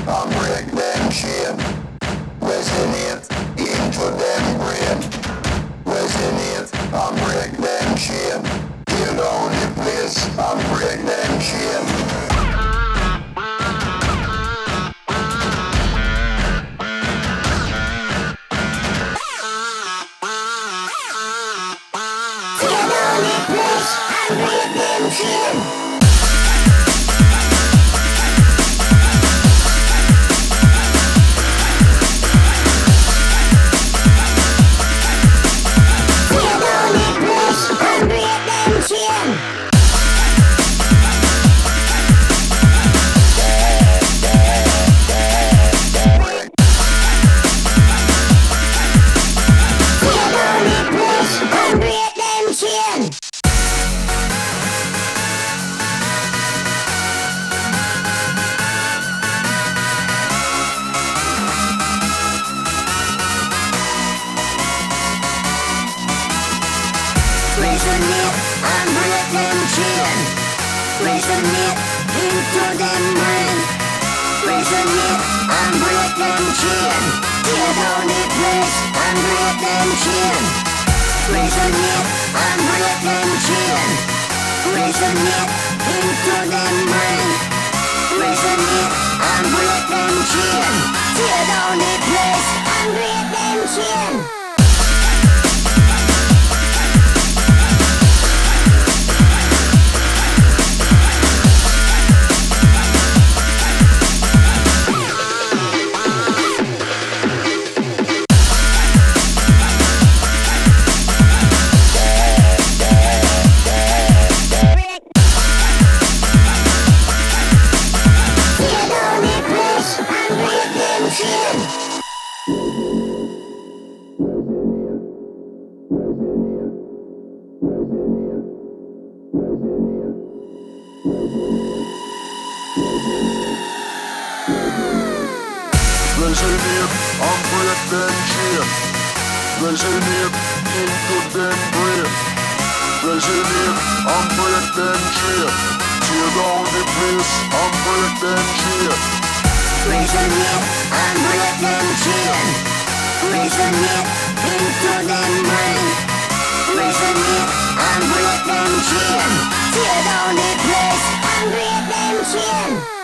and break them chain. Resonate into them brain. Resonate and break them chain. Tear down the place and break them chain. Tear down the place and break them chain. Resonate and break them chain. Resonate into them brain. Resonate and break them chain. Tear down the place and break them chain. Resonate and break them chain. Resonate into them brain. Resonate and break them chain. Tear down the place and break them chain. Resonate and break them chain. Resonate into them brain. Resonate and break them chain. Tear down the place and break them chain. Resonate and break them chain. Resonate into them brain. Resonate and break them chain. Tear down the place and break them chain.